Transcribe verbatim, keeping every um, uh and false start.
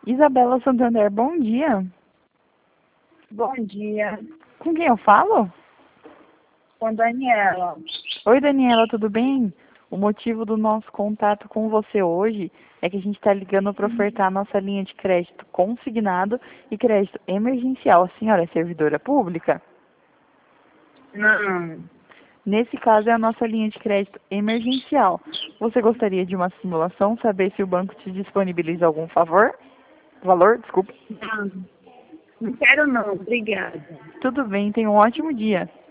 Isabela Santander, bom dia. Bom dia, Com quem eu falo? com Daniela. Oi, Daniela, tudo bem? O motivo do nosso contato com você hoje é que a gente está ligando para ofertar a nossa linha de crédito consignado e crédito emergencial. A senhora é servidora pública? Não, Nesse caso, é a nossa linha de crédito emergencial. Você gostaria de uma simulação, saber se o banco te disponibiliza algum favor? Valor, desculpa. não, não quero não, obrigada. Tudo bem, tenha um ótimo dia.